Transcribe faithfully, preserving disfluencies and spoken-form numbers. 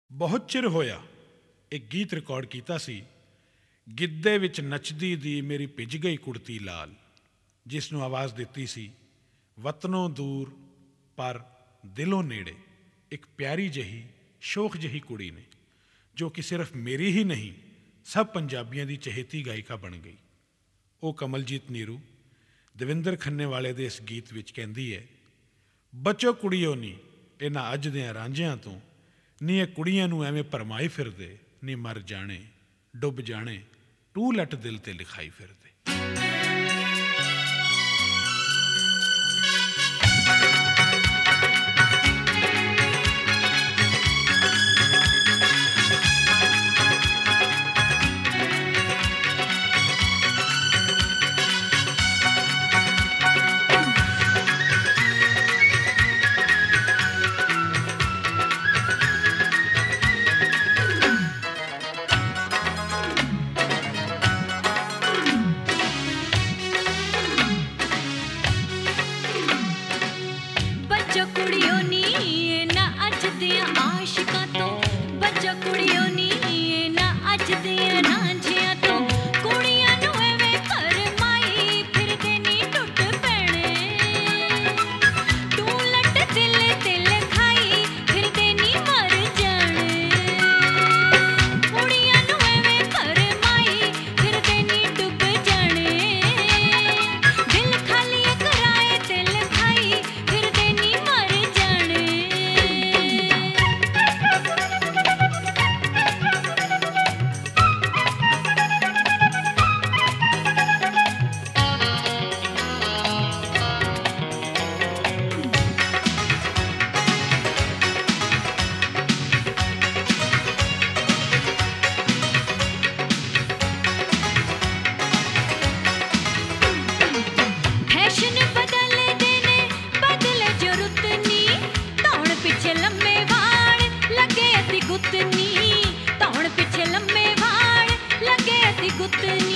ਬਹੁਤ ਚਿਰ ਹੋਇਆ ਇੱਕ ਗੀਤ ਰਿਕਾਰਡ ਕੀਤਾ ਸੀ, ਗਿੱਧੇ ਵਿੱਚ ਨੱਚਦੀ ਦੀ ਮੇਰੀ ਭਿੱਜ ਗਈ ਕੁੜਤੀ ਲਾਲ, ਜਿਸ ਨੂੰ ਆਵਾਜ਼ ਦਿੱਤੀ ਸੀ ਵਤਨੋਂ ਦੂਰ ਪਰ ਦਿਲੋਂ ਨੇੜੇ ਇੱਕ ਪਿਆਰੀ ਜਿਹੀ ਸ਼ੋਖ ਜਿਹੀ ਕੁੜੀ ਨੇ, ਜੋ ਕਿ ਸਿਰਫ ਮੇਰੀ ਹੀ ਨਹੀਂ ਸਭ ਪੰਜਾਬੀਆਂ ਦੀ ਚਹੇਤੀ ਗਾਇਕਾ ਬਣ ਗਈ। ਉਹ ਕਮਲਜੀਤ ਨੀਰੂ ਦਵਿੰਦਰ ਖੰਨੇ ਵਾਲੇ ਦੇ ਇਸ ਗੀਤ ਵਿੱਚ ਕਹਿੰਦੀ ਹੈ, ਬਚੋ ਕੁੜੀਓ ਨੀ ਇਹਨਾਂ ਅੱਜ ਦਿਆਂ ਰਾਂਝਿਆਂ ਤੋਂ, ਨੀ ਇਹ ਕੁੜੀਆਂ ਨੂੰ ਐਵੇਂ ਭਰਮਾਈ ਫਿਰਦੇ, ਨੀ ਮਰ ਜਾਣੇ ਡੁੱਬ ਜਾਣੇ ਟੂ ਲੱਟ ਦਿਲ ਤੇ ਲਿਖਾਈ ਫਿਰਦੇ। गुत्तनी धौण पिछे लम्मे वाल लगे अति गुत्तनी।